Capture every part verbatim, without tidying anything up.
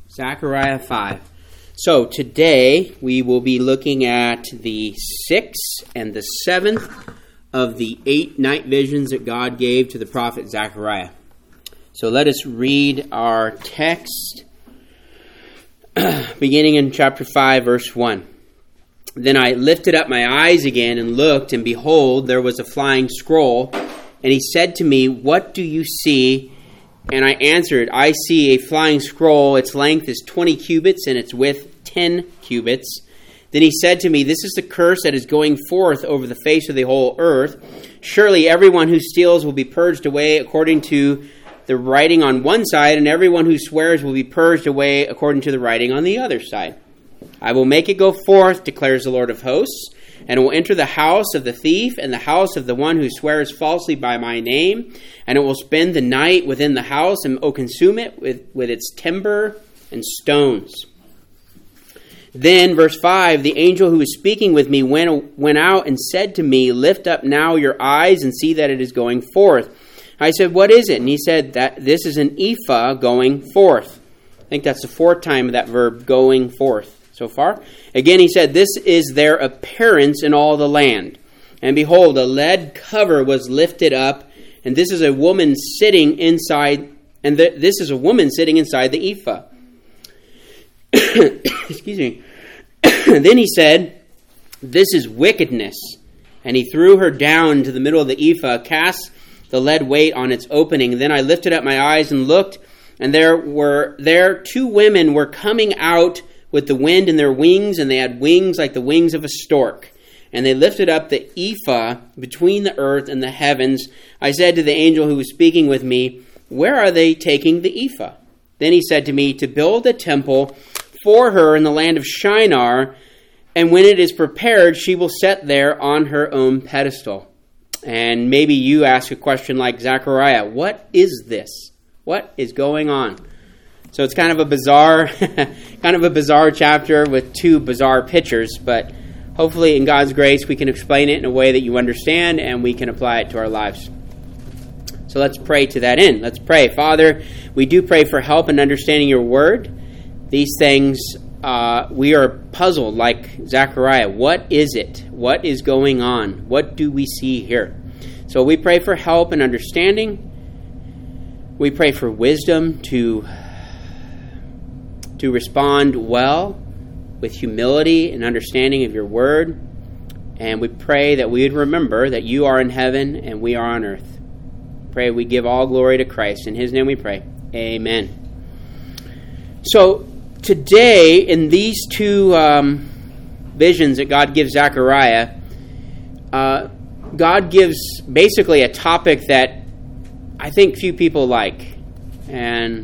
Zechariah five. So today we will be looking at the sixth and the seventh of the eight night visions that God gave to the prophet Zechariah. So let us read our text beginning in chapter five, verse one. Then I lifted up my eyes again and looked, and behold, there was a flying scroll. And he said to me, "What do you see?" And I answered, "I see a flying scroll. Its length is twenty cubits, and its width ten cubits." Then he said to me, "This is the curse that is going forth over the face of the whole earth. Surely everyone who steals will be purged away according to the writing on one side, and everyone who swears will be purged away according to the writing on the other side. I will make it go forth, declares the Lord of hosts, and it will enter the house of the thief and the house of the one who swears falsely by my name, and it will spend the night within the house and will consume it with, with its timber and stones." Then, verse five, the angel who was speaking with me went, went out and said to me, "Lift up now your eyes and see that it is going forth." I said, "What is it?" And he said, "That this is an ephah going forth." I think that's the fourth time of that verb, going forth. So far. Again, he said, "This is their appearance in all the land. And behold, a lead cover was lifted up, and this is a woman sitting inside, and th- this is a woman sitting inside the ephah." Excuse me. Then he said, "This is wickedness." And he threw her down into the middle of the ephah, cast the lead weight on its opening. Then I lifted up my eyes and looked, and there were there two women were coming out with the wind in their wings, and they had wings like the wings of a stork. And they lifted up the ephah between the earth and the heavens. I said to the angel who was speaking with me, "Where are they taking the ephah?" Then he said to me, "To build a temple for her in the land of Shinar, and when it is prepared, she will set there on her own pedestal." And maybe you ask a question like Zechariah, what is this? What is going on? So it's kind of a bizarre, kind of a bizarre chapter with two bizarre pictures, but hopefully in God's grace we can explain it in a way that you understand and we can apply it to our lives. So let's pray to that end. Let's pray. Father, we do pray for help in understanding your word. These things, uh, we are puzzled like Zechariah. What is it? What is going on? What do we see here? So we pray for help in understanding. We pray for wisdom to to respond well with humility and understanding of your word. And we pray that we would remember that you are in heaven and we are on earth. Pray we give all glory to Christ. In his name we pray. Amen. So today, in these two um, visions that God gives Zechariah, uh, God gives basically a topic that I think few people like. And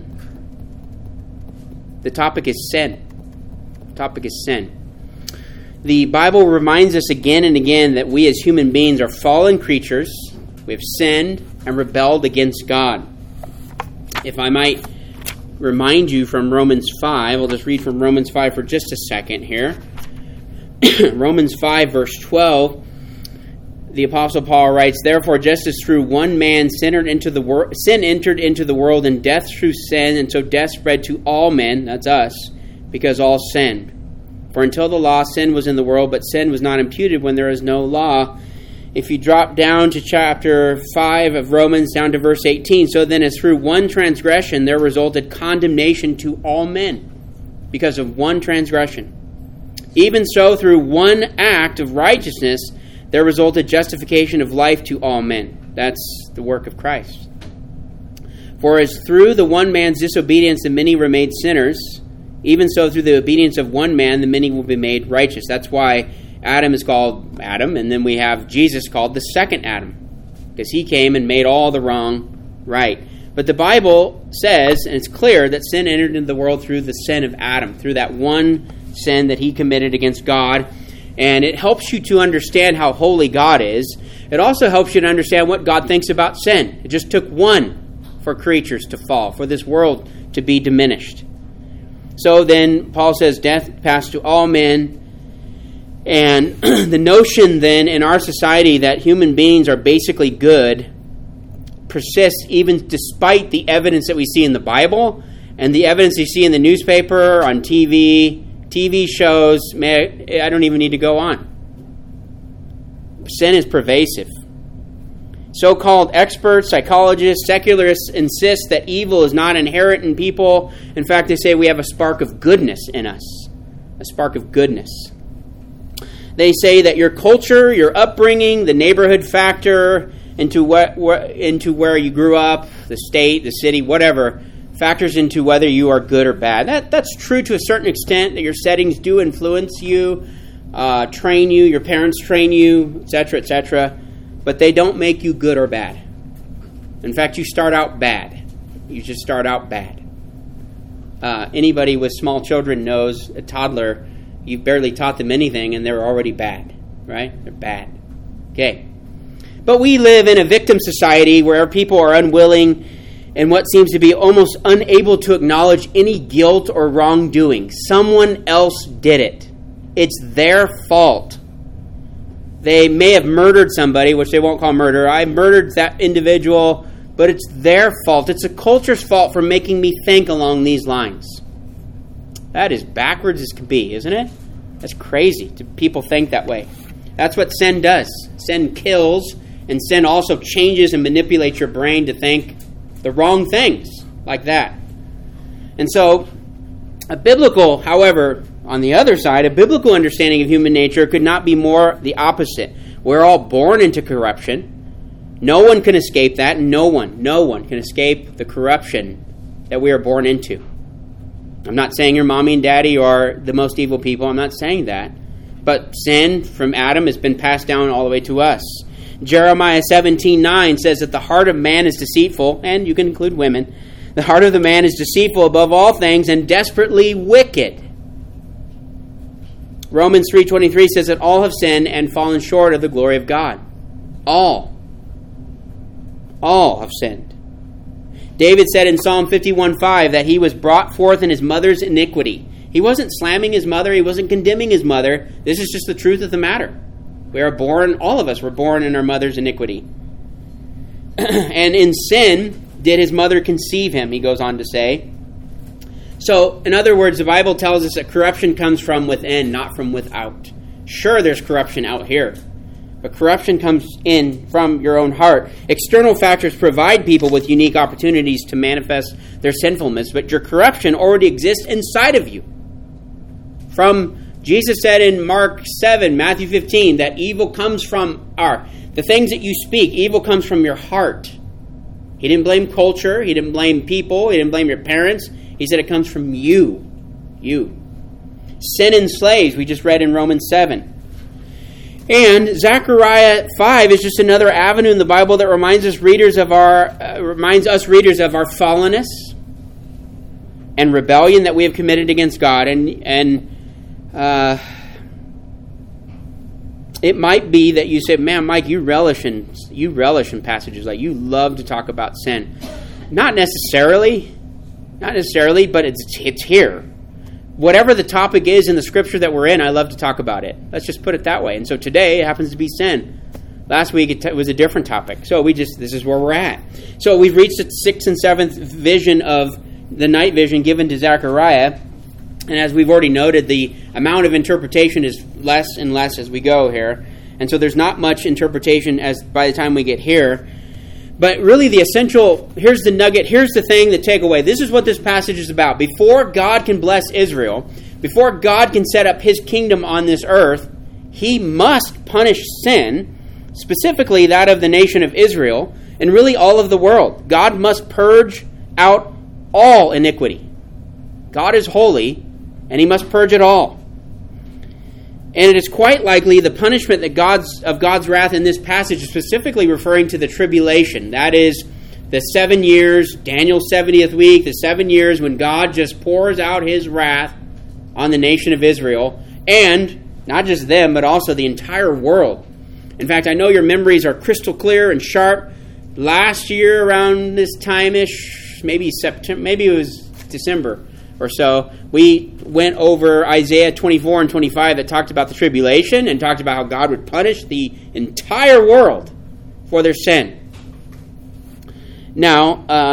the topic is sin. The topic is sin. The Bible reminds us again and again that we as human beings are fallen creatures. We have sinned and rebelled against God. If I might remind you from Romans five, I'll just read from Romans five for just a second here. Romans five, verse twelve. The Apostle Paul writes, "Therefore, just as through one man sin entered into the wor- sin entered into the world, and death through sin, and so death spread to all men," that's us, "because all sinned. For until the law, sin was in the world, but sin was not imputed when there is no law." If you drop down to chapter five of Romans, down to verse eighteen, "So then as through one transgression there resulted condemnation to all men, because of one transgression. Even so through one act of righteousness there resulted justification of life to all men." That's the work of Christ. "For as through the one man's disobedience the many were made sinners, even so through the obedience of one man the many will be made righteous." That's why Adam is called Adam, and then we have Jesus called the second Adam, because he came and made all the wrong right. But the Bible says, and it's clear, that sin entered into the world through the sin of Adam, through that one sin that he committed against God. And it helps you to understand how holy God is. It also helps you to understand what God thinks about sin. It just took one for creatures to fall, for this world to be diminished. So then Paul says death passed to all men. And the notion then in our society that human beings are basically good persists even despite the evidence that we see in the Bible And the evidence you see in the newspaper, on T V, T V shows, man, I don't even need to go on. Sin is pervasive. So-called experts, psychologists, secularists insist that evil is not inherent in people. In fact, they say we have a spark of goodness in us. A spark of goodness. They say that your culture, your upbringing, the neighborhood factor, into what, what into where you grew up, the state, the city, whatever, factors into whether you are good or bad. That that's true to a certain extent, that your settings do influence you, uh, train you, your parents train you, et cetera, et cetera. But they don't make you good or bad. In fact, you start out bad. You just start out bad. Uh, anybody with small children knows a toddler, you've barely taught them anything and they're already bad, right? They're bad. Okay. But we live in a victim society where people are unwilling and what seems to be almost unable to acknowledge any guilt or wrongdoing. Someone else did it. It's their fault. They may have murdered somebody, which they won't call murder. I murdered that individual, but it's their fault. It's a culture's fault for making me think along these lines. That is backwards as can be, isn't it? That's crazy. People think that way. That's what sin does. Sin kills, and sin also changes and manipulates your brain to think the wrong things like that. And so, a biblical, however, on the other side, a biblical understanding of human nature could not be more the opposite. We're all born into corruption. No one can escape that. No one, no one can escape the corruption that we are born into. I'm not saying your mommy and daddy are the most evil people. I'm not saying that. But sin from Adam has been passed down all the way to us. Jeremiah seventeen nine says that the heart of man is deceitful, and you can include women. The heart of the man is deceitful above all things and desperately wicked. Romans three twenty-three says that all have sinned and fallen short of the glory of God. All. All have sinned. David said in Psalm fifty-one five that he was brought forth in his mother's iniquity. He wasn't slamming his mother. He wasn't condemning his mother. This is just the truth of the matter. We are born, all of us were born in our mother's iniquity. And in sin did his mother conceive him, he goes on to say. So, in other words, the Bible tells us that corruption comes from within, not from without. Sure, there's corruption out here, but corruption comes in from your own heart. External factors provide people with unique opportunities to manifest their sinfulness, but your corruption already exists inside of you. From Jesus said in Mark seven, Matthew fifteen, that evil comes from our, the things that you speak, evil comes from your heart. He didn't blame culture, he didn't blame people, he didn't blame your parents. He said it comes from you. You. Sin enslaves, we just read in Romans seven. And Zechariah five is just another avenue in the Bible that reminds us readers of our uh, reminds us readers of our fallenness and rebellion that we have committed against God. And and uh, it might be that you say, "Man, Mike, you relish in you relish in passages like you love to talk about sin." Not necessarily. Not necessarily, but it's it's here. Whatever the topic is in the scripture that we're in, I love to talk about it. Let's just put it that way. And so today it happens to be sin. Last week it, t- it was a different topic. So we just this is where we're at. So we've reached the sixth and seventh vision of the night vision given to Zechariah. And as we've already noted, the amount of interpretation is less and less as we go here. And so there's not much interpretation as by the time we get here. But really the essential, here's the nugget, here's the thing, the takeaway. This is what this passage is about. Before God can bless Israel, before God can set up his kingdom on this earth, he must punish sin, specifically that of the nation of Israel, and really all of the world. God must purge out all iniquity. God is holy, and he must purge it all. And it is quite likely the punishment that God's of God's wrath in this passage is specifically referring to the tribulation. That is the seven years, Daniel's seventieth week, the seven years when God just pours out his wrath on the nation of Israel, and not just them, but also the entire world. In fact, I know your memories are crystal clear and sharp. Last year around this time-ish, maybe September, maybe it was December or so, we went over Isaiah twenty-four and twenty-five that talked about the tribulation and talked about how God would punish the entire world for their sin. Now, um,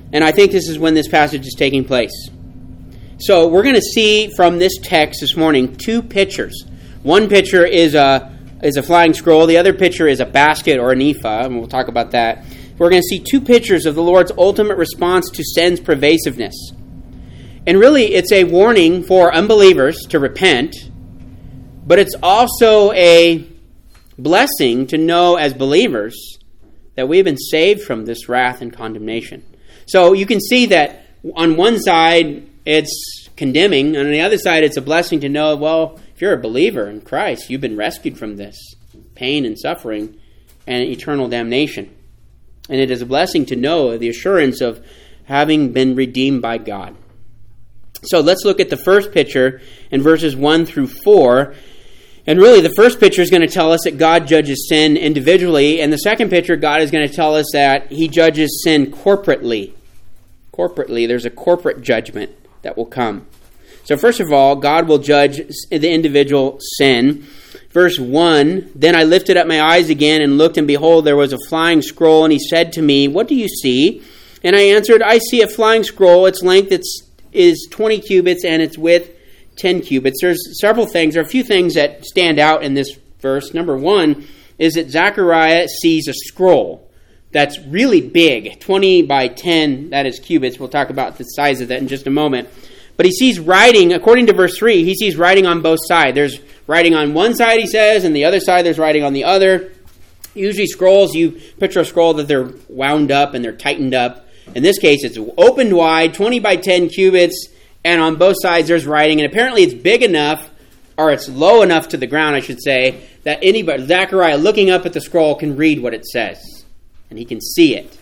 And I think this is when this passage is taking place. So we're going to see from this text this morning two pictures. One picture is a is a flying scroll. The other picture is a basket or an ephah, and we'll talk about that. We're going to see two pictures of the Lord's ultimate response to sin's pervasiveness. And really, it's a warning for unbelievers to repent, but it's also a blessing to know as believers that we have been saved from this wrath and condemnation. So you can see that on one side, it's condemning. On the other side, it's a blessing to know, well, if you're a believer in Christ, you've been rescued from this pain and suffering and eternal damnation. And it is a blessing to know the assurance of having been redeemed by God. So let's look at the first picture in verses one through four. And really, the first picture is going to tell us that God judges sin individually. And the second picture, God is going to tell us that he judges sin corporately. Corporately, there's a corporate judgment that will come. So first of all, God will judge the individual sin. Verse one, then I lifted up my eyes again and looked, and behold, there was a flying scroll. And he said to me, what do you see? And I answered, I see a flying scroll. Its length it's, is twenty cubits, and its width ten cubits. There's several things. There are a few things that stand out in this verse. Number one is that Zechariah sees a scroll that's really big, twenty by ten, that is cubits. We'll talk about the size of that in just a moment. But he sees writing, according to verse three, he sees writing on both sides. There's writing on one side, he says, and the other side there's writing on the other. Usually scrolls, you picture a scroll that they're wound up and they're tightened up. In this case, it's opened wide, twenty by ten cubits, and on both sides there's writing. And apparently it's big enough, or it's low enough to the ground, I should say, that anybody, Zechariah, looking up at the scroll can read what it says. And he can see it.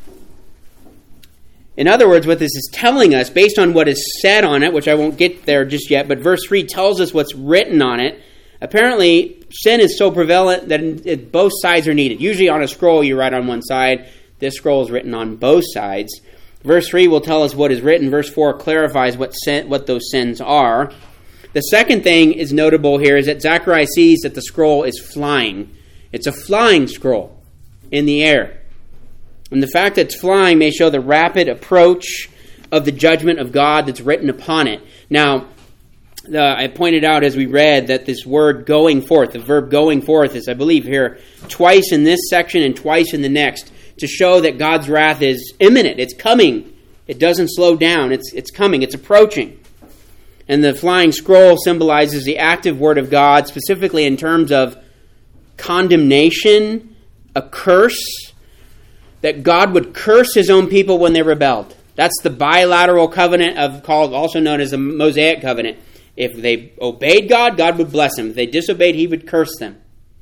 In other words, what this is telling us, based on what is said on it, which I won't get there just yet, but verse three tells us what's written on it. Apparently, sin is so prevalent that it, both sides are needed. Usually on a scroll, you write on one side. This scroll is written on both sides. Verse three will tell us what is written. Verse four clarifies what sin, what those sins are. The second thing is notable here is that Zechariah sees that the scroll is flying. It's a flying scroll in the air. And the fact that it's flying may show the rapid approach of the judgment of God that's written upon it. Now, the, I pointed out as we read that this word going forth, the verb going forth is, I believe, here twice in this section and twice in the next to show that God's wrath is imminent. It's coming. It doesn't slow down. It's, it's coming. It's approaching. And the flying scroll symbolizes the active word of God, specifically in terms of condemnation, a curse, that God would curse his own people when they rebelled. That's the bilateral covenant of called, also known as the Mosaic covenant. If they obeyed God, God would bless them. If they disobeyed, he would curse them.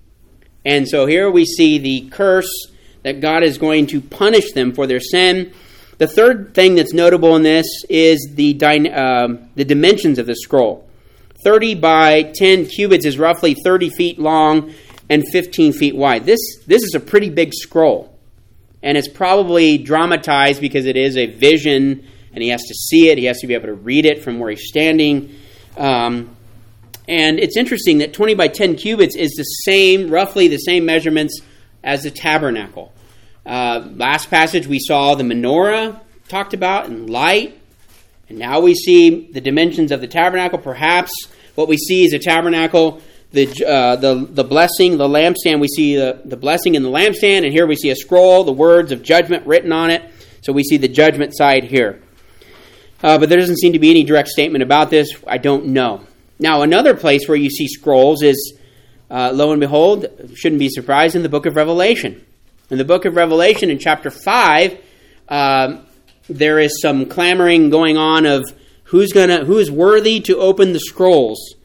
And so here we see the curse that God is going to punish them for their sin. The third thing that's notable in this is the uh, the dimensions of the scroll. thirty by ten cubits is roughly thirty feet long and fifteen feet wide. This, this is a pretty big scroll. And it's probably dramatized because it is a vision, and he has to see it. He has to be able to read it from where he's standing. Um, and it's interesting that twenty by ten cubits is the same, roughly the same measurements as the tabernacle. Uh, last passage we saw the menorah talked about and light. And now we see the dimensions of the tabernacle. Perhaps what we see is a tabernacle, the uh, the the blessing, the lampstand. We see the, the blessing in the lampstand, and here we see a scroll, the words of judgment written on it. So we see the judgment side here. Uh, but there doesn't seem to be any direct statement about this. I don't know. Now, another place where you see scrolls is, uh, lo and behold, shouldn't be surprised, in the book of Revelation. In the book of Revelation, in chapter five, uh, there is some clamoring going on of who's gonna, who is worthy to open the scrolls.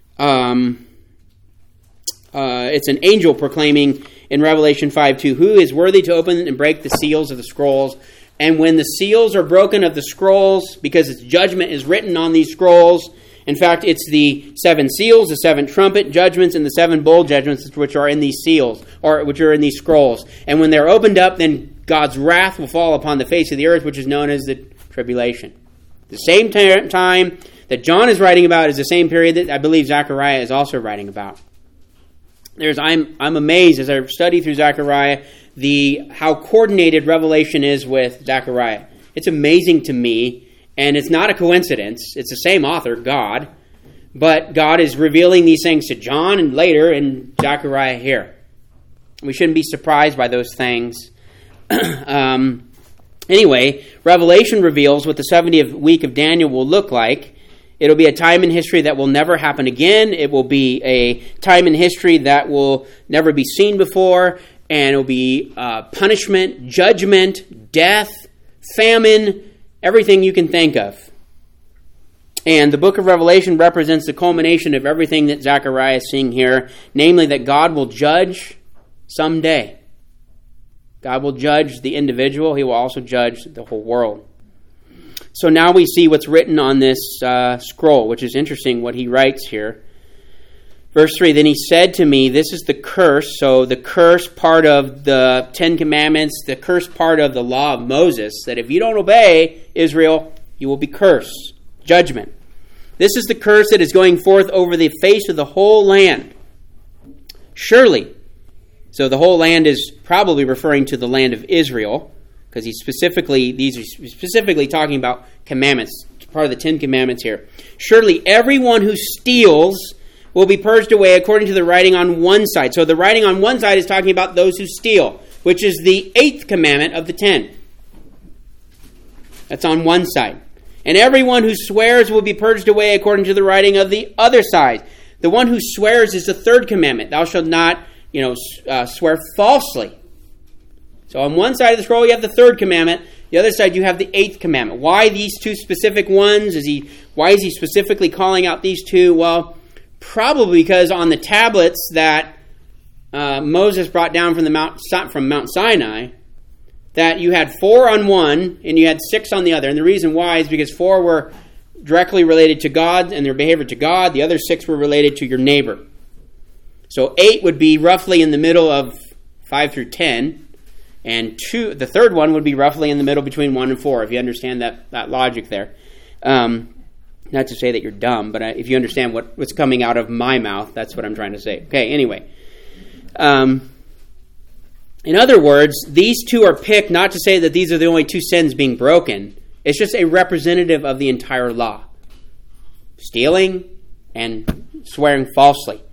Um, uh, it's an angel proclaiming in Revelation five two, who is worthy to open and break the seals of the scrolls. And when the seals are broken of the scrolls, because its judgment is written on these scrolls, in fact, it's the seven seals, the seven trumpet judgments, and the seven bowl judgments which are in these seals, or which are in these scrolls. And when they're opened up, then God's wrath will fall upon the face of the earth, which is known as the tribulation. The same t- time that John is writing about is the same period that I believe Zechariah is also writing about. There's, I'm I'm amazed as I study through Zechariah the how coordinated Revelation is with Zechariah. It's amazing to me, and it's not a coincidence. It's the same author, God, but God is revealing these things to John and later in Zechariah here. We shouldn't be surprised by those things. um, anyway, Revelation reveals what the seventieth week of Daniel will look like. It'll be a time in history that will never happen again. It will be a time in history that will never be seen before, and it will be uh, punishment, judgment, death, famine, everything you can think of. And the book of Revelation represents the culmination of everything that Zechariah is seeing here, namely that God will judge someday. God will judge the individual. He will also judge the whole world. So now we see what's written on this uh, scroll, which is interesting what he writes here. Verse three, then he said to me, this is the curse. So the curse part of the Ten Commandments, the curse part of the law of Moses, that if you don't obey Israel, you will be cursed. Judgment. This is the curse that is going forth over the face of the whole land. Surely. So the whole land is probably referring to the land of Israel, because he's specifically, these are specifically talking about commandments, part of the Ten Commandments here. Surely everyone who steals will be purged away according to the writing on one side. So the writing on one side is talking about those who steal, which is the eighth commandment of the ten. That's on one side. And everyone who swears will be purged away according to the writing of the other side. The one who swears is the third commandment. Thou shalt not, you know, uh, swear falsely. So on one side of the scroll you have the third commandment. The other side you have the eighth commandment. Why these two specific ones? Is he? Why is he specifically calling out these two? Well, probably because on the tablets that uh, Moses brought down from the Mount from Mount Sinai, that you had four on one and you had six on the other. And the reason why is because four were directly related to God and their behavior to God. The other six were related to your neighbor. So eight would be roughly in the middle of five through ten. And two, the third one would be roughly in the middle between one and four, if you understand that, that logic there. Um, not to say that you're dumb, but I, if you understand what, what's coming out of my mouth, that's what I'm trying to say. Okay, anyway. Um... In other words, these two are picked not to say that these are the only two sins being broken. It's just a representative of the entire law. Stealing and swearing falsely.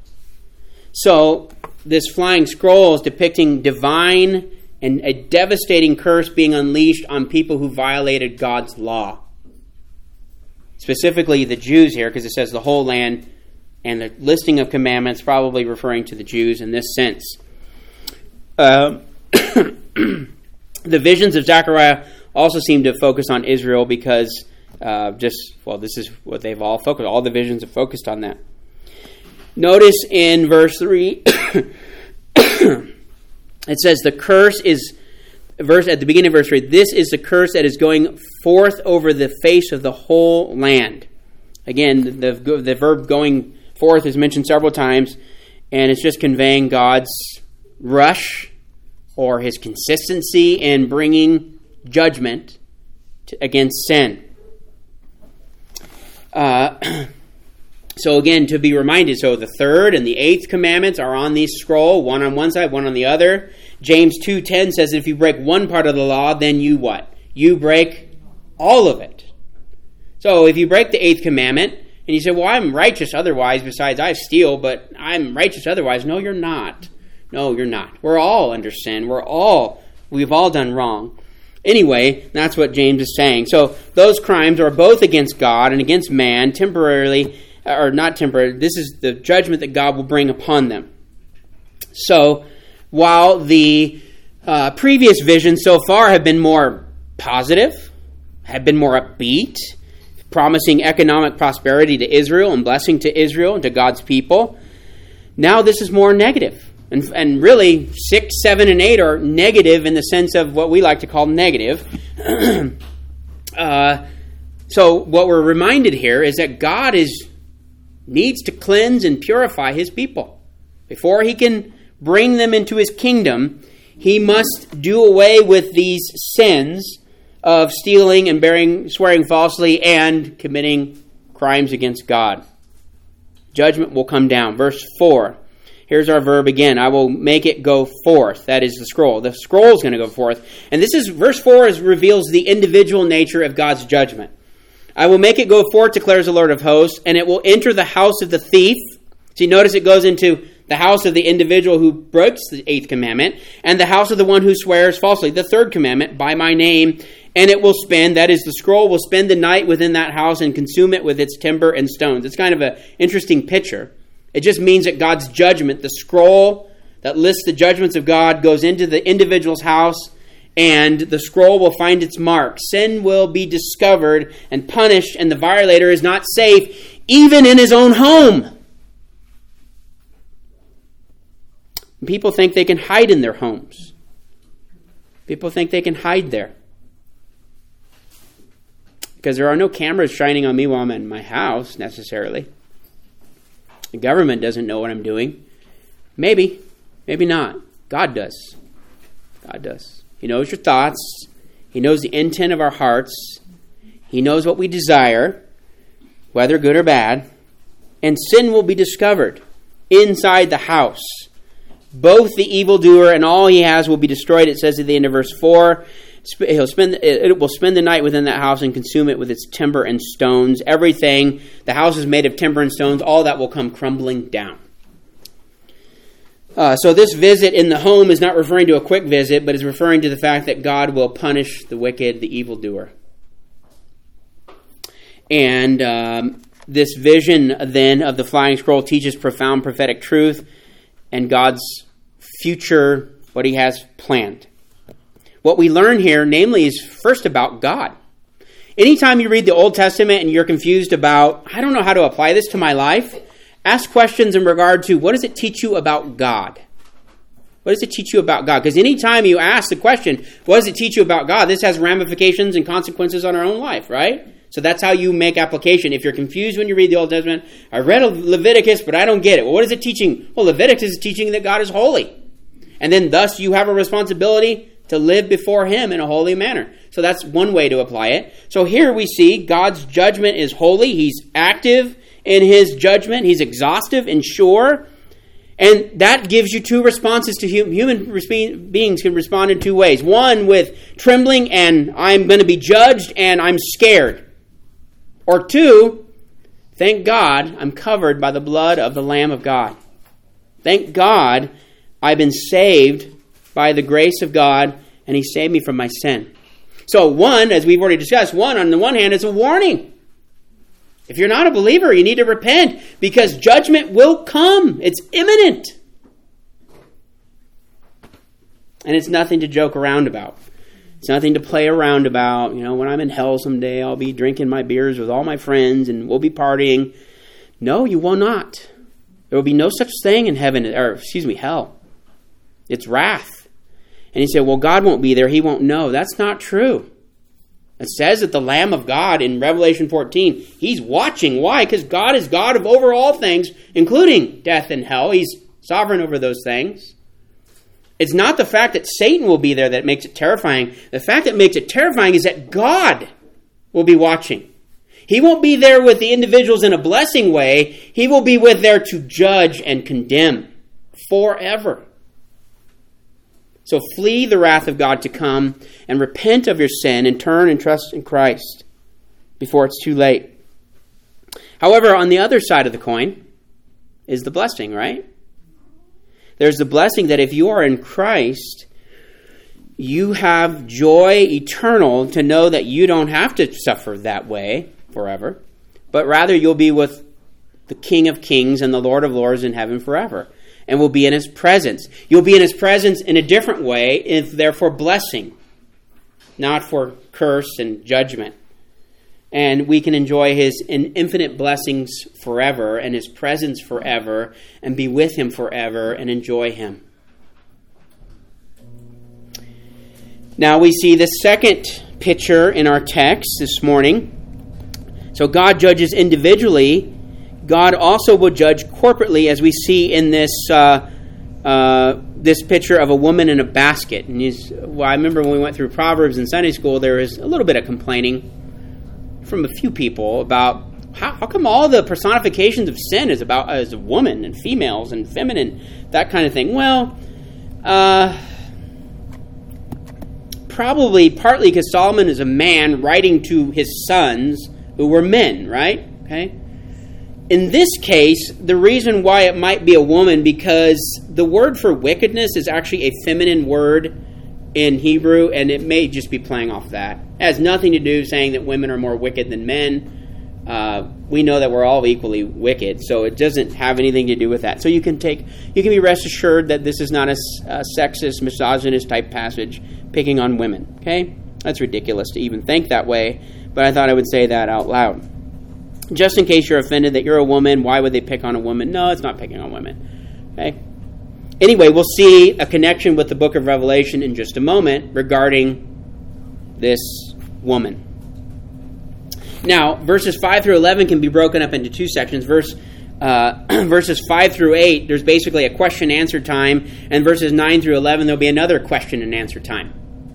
So, this flying scroll is depicting divine and a devastating curse being unleashed on people who violated God's law. Specifically the Jews here, because it says the whole land, and the listing of commandments probably referring to the Jews in this sense. Uh, the visions of Zechariah also seem to focus on Israel because uh, just, well, this is what they've all focused. All the visions have focused on that. Notice in verse three, it says the curse is, verse at the beginning of verse three, this is the curse that is going forth over the face of the whole land. Again, the, the, the verb going forth is mentioned several times, and it's just conveying God's rush or his consistency in bringing judgment to, against sin. Uh, so again, to be reminded, so the third and the eighth commandments are on this scroll, one on one side, one on the other. James two ten says that if you break one part of the law, then you what? You break all of it. So if you break the eighth commandment, and you say, well, I'm righteous otherwise, besides I steal, but I'm righteous otherwise. No, you're not. No, you're not. We're all under sin. We're all, we've all done wrong. Anyway, that's what James is saying. So those crimes are both against God and against man, temporarily, or not temporarily. This is the judgment that God will bring upon them. So while the uh, previous visions so far have been more positive, have been more upbeat, promising economic prosperity to Israel and blessing to Israel and to God's people, now this is more negative. And, and really, six, seven, and eight are negative in the sense of what we like to call negative. uh, so what we're reminded here is that God is needs to cleanse and purify his people. Before he can bring them into his kingdom, he must do away with these sins of stealing and bearing, swearing falsely and committing crimes against God. Judgment will come down. Verse four. Here's our verb again. I will make it go forth. That is the scroll. The scroll is going to go forth. And this is, verse four is, reveals the individual nature of God's judgment. I will make it go forth, declares the Lord of hosts, and it will enter the house of the thief. See, notice it goes into the house of the individual who breaks the eighth commandment, and the house of the one who swears falsely, the third commandment, by my name. And it will spend, that is, the scroll will spend the night within that house and consume it with its timber and stones. It's kind of an interesting picture. It just means that God's judgment, the scroll that lists the judgments of God, goes into the individual's house, and the scroll will find its mark. Sin will be discovered and punished, and the violator is not safe, even in his own home. People think they can hide in their homes. People think they can hide there. Because there are no cameras shining on me while I'm in my house, necessarily. The government doesn't know what I'm doing. Maybe. Maybe not. God does. God does. He knows your thoughts. He knows the intent of our hearts. He knows what we desire, whether good or bad. And sin will be discovered inside the house. Both the evildoer and all he has will be destroyed, it says at the end of verse four. He'll spend, it will spend the night within that house and consume it with its timber and stones. Everything, the house is made of timber and stones, all that will come crumbling down. Uh, so this visit in the home is not referring to a quick visit, but is referring to the fact that God will punish the wicked, the evildoer. And um, this vision then of the flying scroll teaches profound prophetic truth and God's future, what he has planned. What we learn here, namely, is first about God. Anytime you read the Old Testament and you're confused about, I don't know how to apply this to my life, ask questions in regard to, what does it teach you about God? What does it teach you about God? Because anytime you ask the question, what does it teach you about God? This has ramifications and consequences on our own life, right? So that's how you make application. If you're confused when you read the Old Testament, I read Leviticus, but I don't get it. Well, what is it teaching? Well, Leviticus is teaching that God is holy. And then thus you have a responsibility to live before him in a holy manner. So that's one way to apply it. So here we see God's judgment is holy. He's active in his judgment. He's exhaustive and sure. And that gives you two responses to hum- human beings can respond in two ways. One with trembling and I'm going to be judged and I'm scared. Or two, thank God I'm covered by the blood of the Lamb of God. Thank God I've been saved by the grace of God, and he saved me from my sin. So one, as we've already discussed, one, on the one hand, is a warning. If you're not a believer, you need to repent, because judgment will come. It's imminent. And it's nothing to joke around about. It's nothing to play around about. You know, when I'm in hell someday, I'll be drinking my beers with all my friends, and we'll be partying. No, you will not. There will be no such thing in heaven, or excuse me, hell. It's wrath. And you say, well, God won't be there. He won't know. That's not true. It says that the Lamb of God in Revelation fourteen, he's watching. Why? Because God is God of over all things, including death and hell. He's sovereign over those things. It's not the fact that Satan will be there that makes it terrifying. The fact that makes it terrifying is that God will be watching. He won't be there with the individuals in a blessing way. He will be with there to judge and condemn forever. So flee the wrath of God to come and repent of your sin and turn and trust in Christ before it's too late. However, on the other side of the coin is the blessing, right? There's the blessing that if you are in Christ, you have joy eternal to know that you don't have to suffer that way forever, but rather you'll be with the King of Kings and the Lord of Lords in heaven forever. And will be in his presence. You'll be in his presence in a different way, and therefore blessing, not for curse and judgment. And we can enjoy his infinite blessings forever and his presence forever and be with him forever and enjoy him. Now we see the second picture in our text this morning. So God judges individually. God also will judge corporately, as we see in this uh, uh, this picture of a woman in a basket. And he's, well, I remember when we went through Proverbs in Sunday school, there was a little bit of complaining from a few people about how, how come all the personifications of sin is about as a woman and females and feminine, that kind of thing? Well, uh, probably partly because Solomon is a man writing to his sons who were men, right? Okay. In this case, the reason why it might be a woman, because the word for wickedness is actually a feminine word in Hebrew, and it may just be playing off that. It has nothing to do saying that women are more wicked than men. Uh, we know that we're all equally wicked, so it doesn't have anything to do with that. So you can take, you can be rest assured that this is not a, a sexist, misogynist type passage picking on women. Okay, that's ridiculous to even think that way, but I thought I would say that out loud. Just in case you're offended that you're a woman, why would they pick on a woman? No, it's not picking on women. Okay. Anyway, we'll see a connection with the book of Revelation in just a moment regarding this woman. Now, verses five through eleven can be broken up into two sections. Verse uh, verses five through eight, there's basically a question-answer time, and verses nine through eleven, there'll be another question-and-answer time.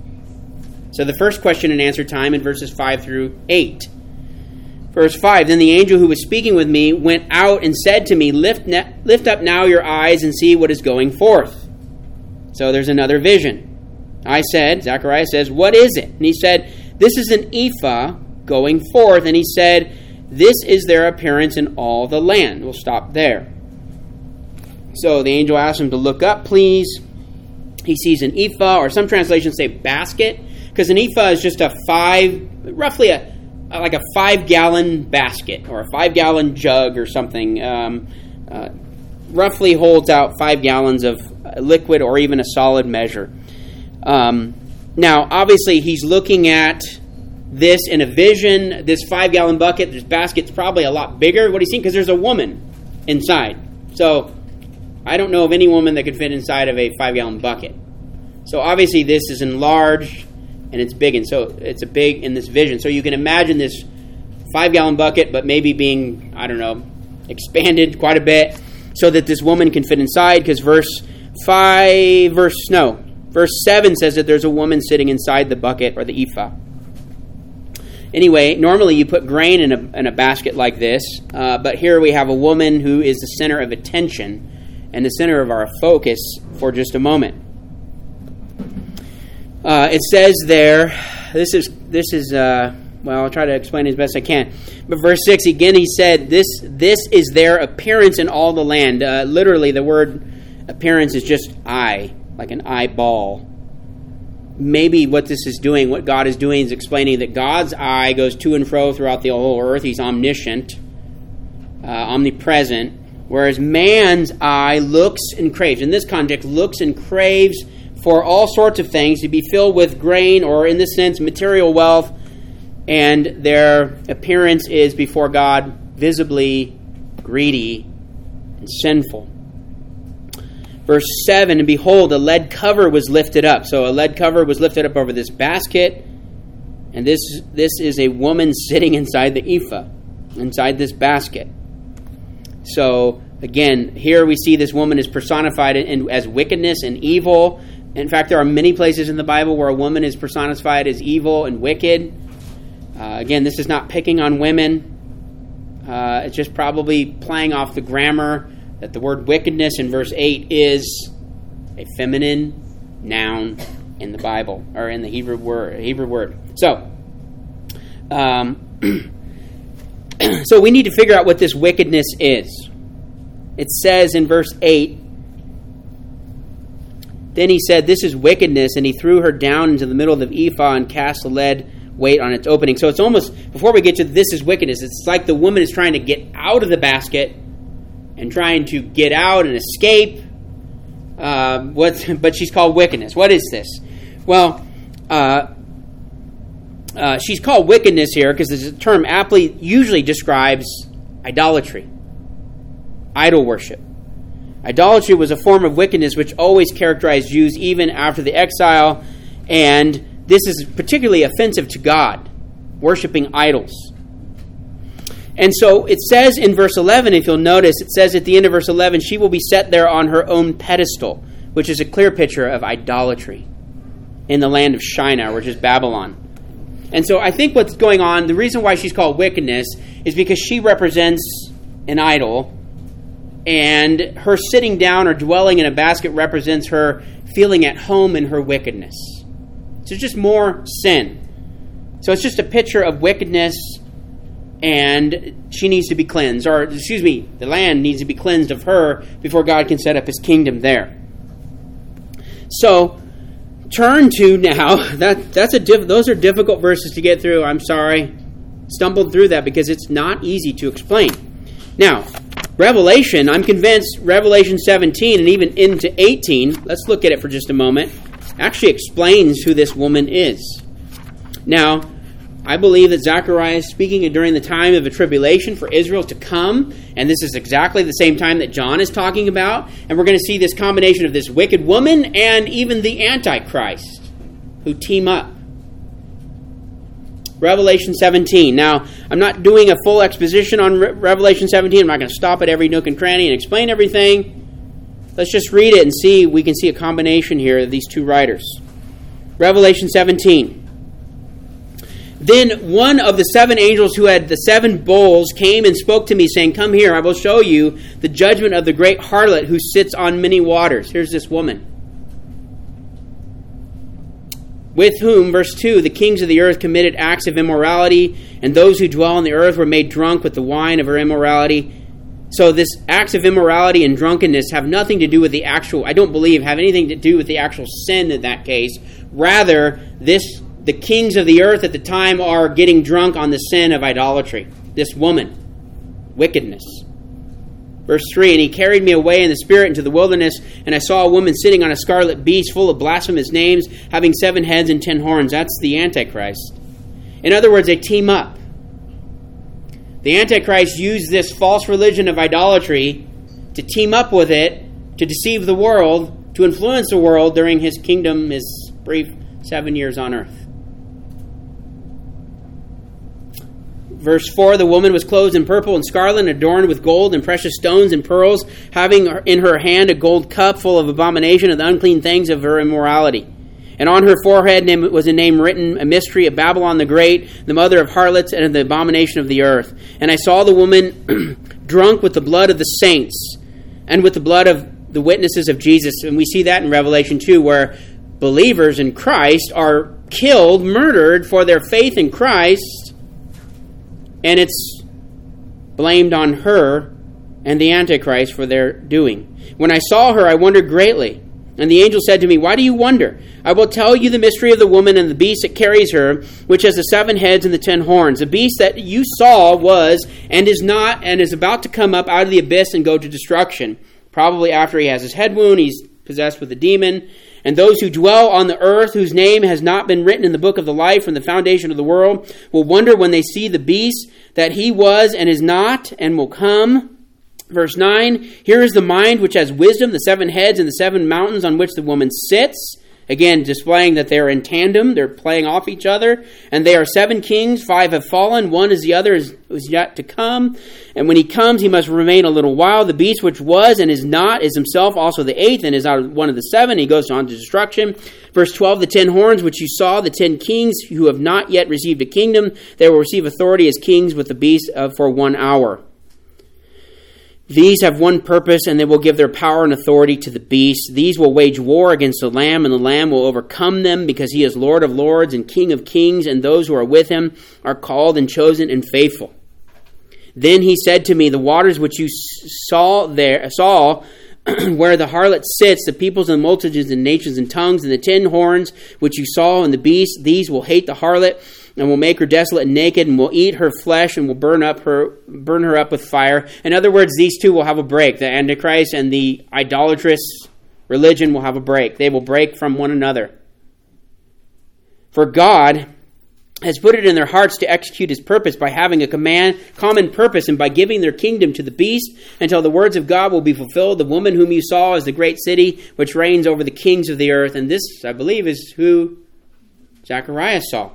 So the first question-and-answer time in verses five through eight. Verse five, then the angel who was speaking with me went out and said to me, lift, ne- lift up now your eyes and see what is going forth. So there's another vision. I said, Zechariah says, what is it? And he said, this is an ephah going forth. And he said, this is their appearance in all the land. We'll stop there. So the angel asked him to look up, please. He sees an ephah, or some translations say basket, because an ephah is just a five, roughly a like a five-gallon basket or a five-gallon jug or something. Um, uh, roughly holds out five gallons of liquid or even a solid measure. Um, now, obviously, he's looking at this in a vision. This five-gallon bucket, this basket's probably a lot bigger. What he's seeing, because there's a woman inside. So I don't know of any woman that could fit inside of a five-gallon bucket. So obviously, this is enlarged. And it's big, and so it's a big in this vision. So you can imagine this five-gallon bucket, but maybe being, I don't know, expanded quite a bit so that this woman can fit inside, because verse five, verse, no, verse seven says that there's a woman sitting inside the bucket or the ephah. Anyway, normally you put grain in a, in a basket like this, uh, but here we have a woman who is the center of attention and the center of our focus for just a moment. Uh, it says there, this is, this is uh, well, I'll try to explain it as best I can. But verse six, again, he said, this this is their appearance in all the land. Uh, literally, the word appearance is just eye, like an eyeball. Maybe what this is doing, what God is doing, is explaining that God's eye goes to and fro throughout the whole earth. He's omniscient, uh, omnipresent, whereas man's eye looks and craves. In this context, looks and craves for all sorts of things, to be filled with grain, or in this sense, material wealth, and their appearance is before God visibly greedy and sinful. Verse seven, and behold, a lead cover was lifted up. So a lead cover was lifted up over this basket, and this, this is a woman sitting inside the ephah, inside this basket. So again, here we see this woman is personified in, as wickedness and evil. In fact, there are many places in the Bible where a woman is personified as evil and wicked. Uh, again, this is not picking on women. Uh, it's just probably playing off the grammar that the word wickedness in verse eight is a feminine noun in the Bible, or in the Hebrew word. Hebrew word. So, um, so we need to figure out what this wickedness is. It says in verse eight, then he said, this is wickedness, and he threw her down into the middle of the ephah and cast the lead weight on its opening. So it's almost, before we get to this is wickedness, it's like the woman is trying to get out of the basket and trying to get out and escape. Uh, what, but she's called wickedness. What is this? Well, uh, uh, she's called wickedness here because the term aptly usually describes idolatry, idol worship. Idolatry was a form of wickedness which always characterized Jews even after the exile, and this is particularly offensive to God, worshiping idols. And so it says in verse eleven, if you'll notice, it says at the end of verse eleven, she will be set there on her own pedestal, which is a clear picture of idolatry in the land of Shinar, which is Babylon. And so I think what's going on, the reason why she's called wickedness is because she represents an idol, and her sitting down or dwelling in a basket represents her feeling at home in her wickedness. So it's just more sin. So it's just a picture of wickedness, and she needs to be cleansed. Or, excuse me, the land needs to be cleansed of her before God can set up his kingdom there. So, turn to now, that that's a diff, those are difficult verses to get through. I'm sorry. Stumbled through that because it's not easy to explain. Now, Revelation, I'm convinced Revelation seventeen and even into eighteen, let's look at it for just a moment, actually explains who this woman is. Now, I believe that Zechariah is speaking during the time of a tribulation for Israel to come, and this is exactly the same time that John is talking about, and we're going to see this combination of this wicked woman and even the Antichrist who team up. Revelation seventeen. Now, I'm not doing a full exposition on Re- Revelation seventeen. I'm not going to stop at every nook and cranny and explain everything. Let's just read it and see. We can see a combination here of these two writers. Revelation seventeen. Then one of the seven angels who had the seven bowls came and spoke to me, saying, "Come here, I will show you the judgment of the great harlot who sits on many waters." Here's this woman. With whom, verse two, the kings of the earth committed acts of immorality, and those who dwell on the earth were made drunk with the wine of her immorality. So this acts of immorality and drunkenness have nothing to do with the actual, I don't believe, have anything to do with the actual sin in that case. Rather, this the kings of the earth at the time are getting drunk on the sin of idolatry. This woman. Wickedness. Verse three, and he carried me away in the spirit into the wilderness, and I saw a woman sitting on a scarlet beast full of blasphemous names, having seven heads and ten horns. That's the Antichrist. In other words, they team up. The Antichrist used this false religion of idolatry to team up with it, to deceive the world, to influence the world during his kingdom, his brief seven years on earth. Verse four, the woman was clothed in purple and scarlet, and adorned with gold and precious stones and pearls, having in her hand a gold cup full of abomination of the unclean things of her immorality. And on her forehead was a name written, a mystery of Babylon the Great, the mother of harlots and of the abomination of the earth. And I saw the woman drunk with the blood of the saints, and with the blood of the witnesses of Jesus. And we see that in Revelation two, where believers in Christ are killed, murdered for their faith in Christ, and it's blamed on her and the Antichrist for their doing. When I saw her, I wondered greatly. And the angel said to me, "Why do you wonder? I will tell you the mystery of the woman and the beast that carries her, which has the seven heads and the ten horns. The beast that you saw was and is not and is about to come up out of the abyss and go to destruction. Probably after he has his head wound, he's possessed with a demon. And those who dwell on the earth, whose name has not been written in the book of the life from the foundation of the world, will wonder when they see the beast that he was and is not and will come." Verse nine, here is the mind which has wisdom, the seven heads and the seven mountains on which the woman sits. Again, displaying that they're in tandem, they're playing off each other. And they are seven kings, five have fallen, one is the other is, is yet to come. And when he comes, he must remain a little while. The beast which was and is not is himself also the eighth and is out of one of the seven. He goes on to destruction. Verse twelve, the ten horns which you saw, the ten kings who have not yet received a kingdom, they will receive authority as kings with the beast for one hour. These have one purpose, and they will give their power and authority to the beast. These will wage war against the Lamb, and the Lamb will overcome them, because he is Lord of lords and King of kings, and those who are with him are called and chosen and faithful. Then he said to me, the waters which you saw there saw where the harlot sits, the peoples and multitudes and nations and tongues, and the ten horns which you saw in the beast, these will hate the harlot, and will make her desolate and naked, and will eat her flesh, and will burn up her burn her up with fire. In other words, these two will have a break. The Antichrist and the idolatrous religion will have a break. They will break from one another. For God has put it in their hearts to execute his purpose by having a command, common purpose, and by giving their kingdom to the beast, until the words of God will be fulfilled. The woman whom you saw is the great city, which reigns over the kings of the earth. And this, I believe, is who Zechariah saw.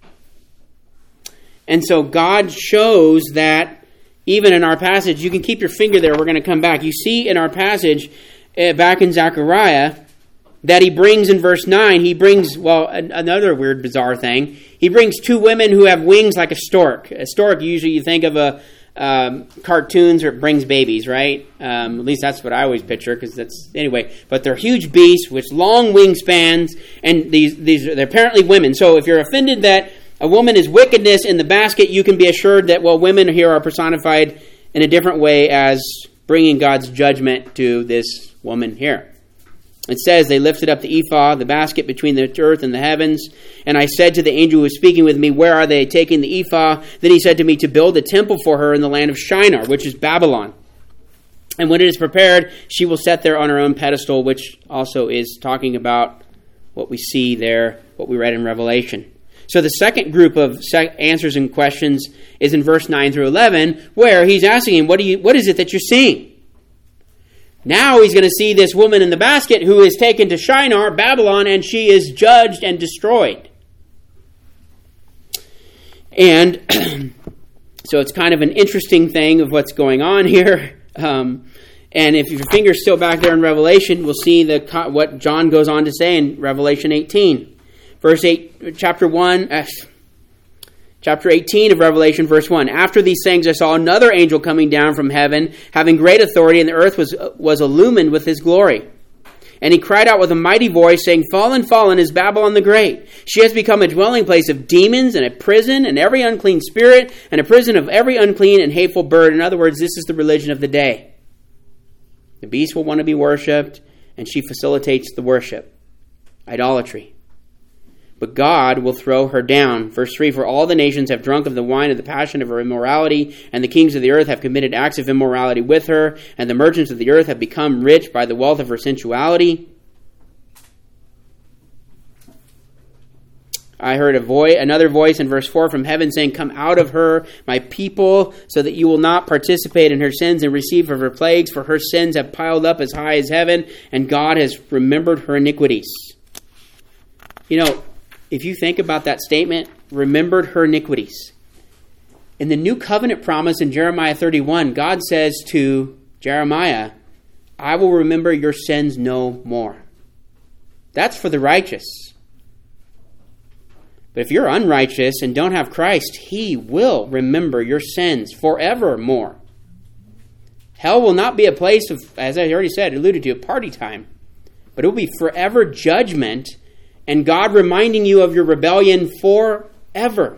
And so God shows that even in our passage, you can keep your finger there, we're going to come back. You see in our passage, uh, back in Zechariah, that he brings in verse nine. He brings, well, an, another weird, bizarre thing. He brings two women who have wings like a stork. A stork, usually you think of a um, cartoons, or it brings babies, right? Um, at least that's what I always picture, because that's, anyway. But they're huge beasts with long wingspans, and these, these are, they're apparently women. So if you're offended that a woman is wickedness in the basket, you can be assured that, well, women here are personified in a different way as bringing God's judgment to this woman here. It says, they lifted up the ephah, the basket between the earth and the heavens. And I said to the angel who was speaking with me, where are they taking the ephah? Then he said to me, to build a temple for her in the land of Shinar, which is Babylon. And when it is prepared, she will set there on her own pedestal, which also is talking about what we see there, what we read in Revelation. So the second group of answers and questions is in verse nine through eleven, where he's asking him, what do you, what is it that you're seeing? Now he's going to see this woman in the basket who is taken to Shinar, Babylon, and she is judged and destroyed. And so it's kind of an interesting thing of what's going on here. Um, and if your finger's still back there in Revelation, we'll see the what John goes on to say in Revelation eighteen. Verse eight, chapter one... Uh, Chapter eighteen of Revelation, verse one. After these things I saw another angel coming down from heaven, having great authority, and the earth was was illumined with his glory. And he cried out with a mighty voice, saying, Fallen, fallen is Babylon the Great. She has become a dwelling place of demons, and a prison, and every unclean spirit, and a prison of every unclean and hateful bird. In other words, this is the religion of the day. The beast will want to be worshipped, and she facilitates the worship. Idolatry. But God will throw her down. Verse three, for all the nations have drunk of the wine of the passion of her immorality, and the kings of the earth have committed acts of immorality with her, and the merchants of the earth have become rich by the wealth of her sensuality. I heard a voice, another voice in verse four from heaven saying, come out of her, my people, so that you will not participate in her sins and receive of her plagues, for her sins have piled up as high as heaven, and God has remembered her iniquities. You know, if you think about that statement, remembered her iniquities. In the new covenant promise in Jeremiah thirty-one, God says to Jeremiah, I will remember your sins no more. That's for the righteous. But if you're unrighteous and don't have Christ, he will remember your sins forevermore. Hell will not be a place of, as I already said, alluded to, a party time. But it will be forever judgment, and God reminding you of your rebellion forever.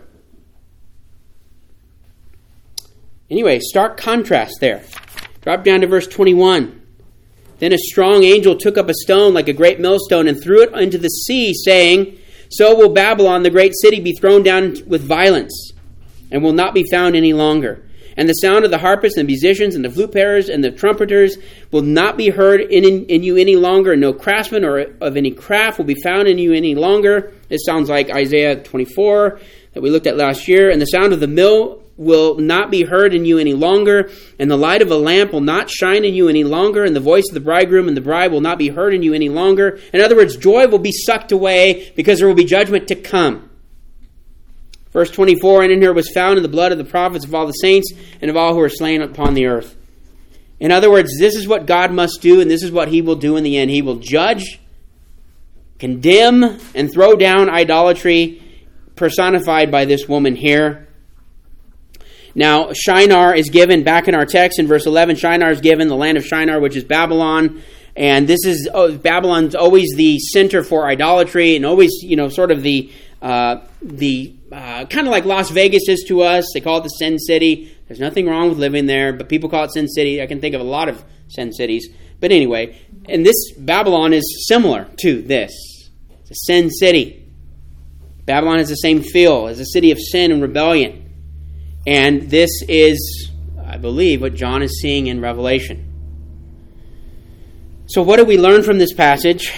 Anyway, stark contrast there. Drop down to verse twenty-one. Then a strong angel took up a stone like a great millstone and threw it into the sea, saying, so will Babylon, the great city, be thrown down with violence, and will not be found any longer. And the sound of the harpists and musicians and the flute players and the trumpeters will not be heard in, in, in you any longer, and no craftsman or of any craft will be found in you any longer. This sounds like Isaiah twenty-four that we looked at last year. And the sound of the mill will not be heard in you any longer, and the light of a lamp will not shine in you any longer, and the voice of the bridegroom and the bride will not be heard in you any longer. In other words, joy will be sucked away because there will be judgment to come. Verse twenty-four, and in her was found in the blood of the prophets of all the saints and of all who are slain upon the earth. In other words, this is what God must do, and this is what he will do in the end. He will judge, condemn, and throw down idolatry personified by this woman here. Now, Shinar is given, back in our text in verse eleven, Shinar is given, the land of Shinar, which is Babylon. And this is, oh, Babylon's always the center for idolatry, and always, you know, sort of the, uh, the uh, kind of like Las Vegas is to us. They call it the Sin City. There's nothing wrong with living there, but people call it Sin City. I can think of a lot of Sin Cities. But anyway, and this Babylon is similar to this. It's a Sin City. Babylon has the same feel as a city of sin and rebellion. And this is, I believe, what John is seeing in Revelation. So what do we learn from this passage?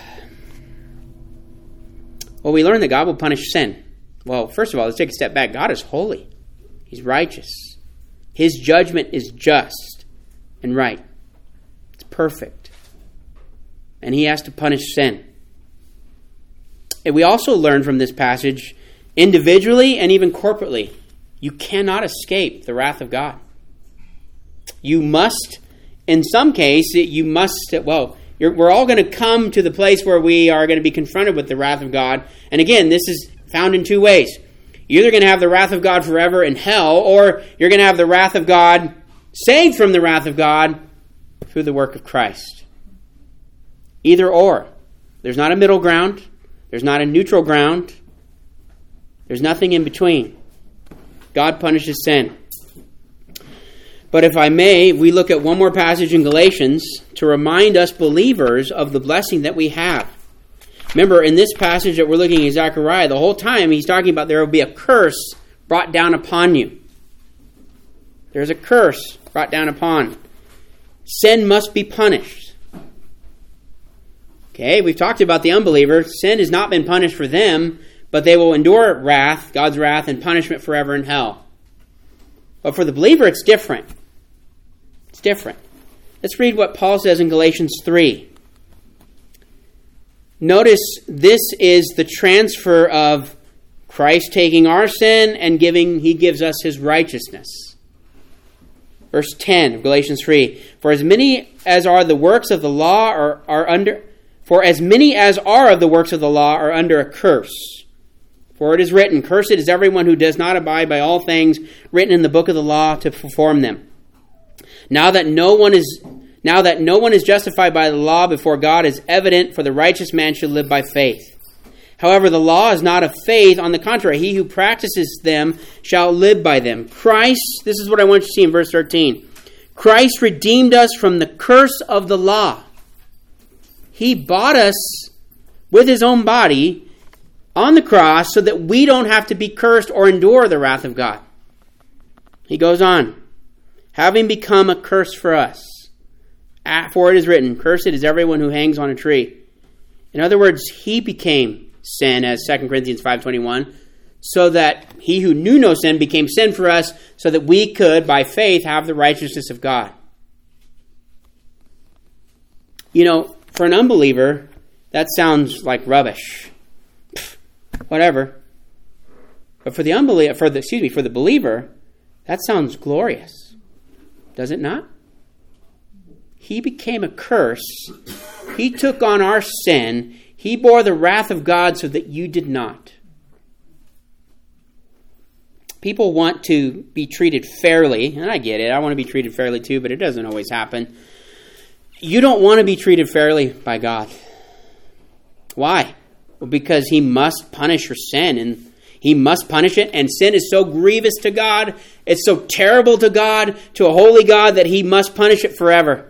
Well, we learn that God will punish sin. Well, first of all, let's take a step back. God is holy. He's righteous. His judgment is just and right. It's perfect. And he has to punish sin. And we also learn from this passage, individually and even corporately, you cannot escape the wrath of God. You must, in some case, you must, well, You're, we're all going to come to the place where we are going to be confronted with the wrath of God. And again, this is found in two ways. You're either going to have the wrath of God forever in hell, or you're going to have the wrath of God saved from the wrath of God through the work of Christ. Either or. There's not a middle ground. There's not a neutral ground. There's nothing in between. God punishes sin. But if I may, we look at one more passage in Galatians to remind us believers of the blessing that we have. Remember, in this passage that we're looking at Zechariah, the whole time he's talking about there will be a curse brought down upon you. There's a curse brought down upon. Sin must be punished. Okay, we've talked about the unbeliever. Sin has not been punished for them, but they will endure wrath, God's wrath, and punishment forever in hell. But for the believer, it's different. It's different. Let's read what Paul says in Galatians three. Notice this is the transfer of Christ taking our sin and giving, he gives us his righteousness. Verse ten of Galatians three. For as many as are the works of the law are, are under for as many as are of the works of the law are under a curse. For it is written, cursed is everyone who does not abide by all things written in the book of the law to perform them. Now that no one is now that no one is justified by the law before God is evident, for the righteous man should live by faith. However, the law is not of faith. On the contrary, he who practices them shall live by them. Christ, this is what I want you to see in verse thirteen. Christ redeemed us from the curse of the law. He bought us with his own body on the cross so that we don't have to be cursed or endure the wrath of God. He goes on. Having become a curse for us. For it is written, cursed is everyone who hangs on a tree. In other words, he became sin, as Second Corinthians five twenty-one, so that he who knew no sin became sin for us, so that we could, by faith, have the righteousness of God. You know, for an unbeliever, that sounds like rubbish. Pfft, whatever. But for the unbeliever, for the excuse me, for the believer, that sounds glorious. Does it not? He became a curse. He took on our sin. He bore the wrath of God so that you did not. People want to be treated fairly, and I get it. I want to be treated fairly too, but it doesn't always happen. You don't want to be treated fairly by God. Why? Well, because he must punish your sin, and he must punish it, and sin is so grievous to God, it's so terrible to God, to a holy God, that he must punish it forever.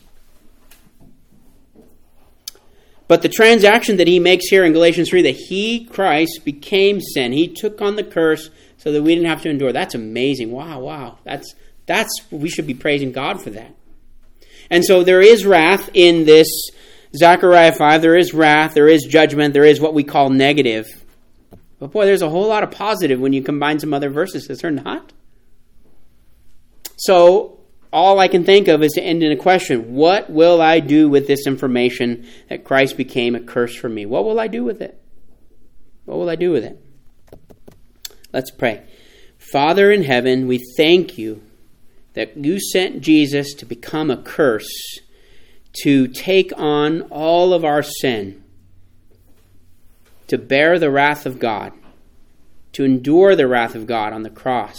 But the transaction that he makes here in Galatians three, that he, Christ, became sin. He took on the curse so that we didn't have to endure. That's amazing. Wow, wow. That's, that's we should be praising God for that. And so there is wrath in this Zechariah five. There is wrath, there is judgment, there is what we call negative. But boy, there's a whole lot of positive when you combine some other verses, is there not? So all I can think of is to end in a question. What will I do with this information that Christ became a curse for me? What will I do with it? What will I do with it? Let's pray. Father in heaven, we thank you that you sent Jesus to become a curse, to take on all of our sin, to bear the wrath of God, to endure the wrath of God on the cross.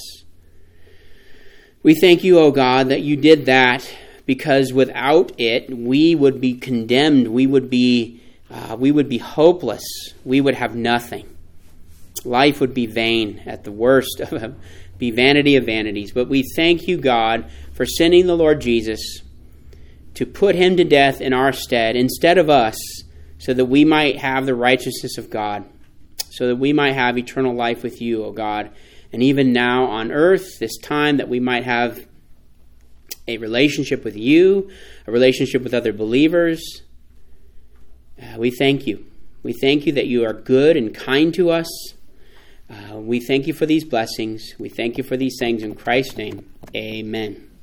We thank you, O God, that you did that because without it, we would be condemned. We would be, uh, we would be hopeless. We would have nothing. Life would be vain at the worst, be vanity of vanities. But we thank you, God, for sending the Lord Jesus to put him to death in our stead, instead of us, so that we might have the righteousness of God, so that we might have eternal life with you, O God. And even now on earth, this time that we might have a relationship with you, a relationship with other believers. Uh, we thank you. We thank you that you are good and kind to us. Uh, we thank you for these blessings. We thank you for these things in Christ's name. Amen.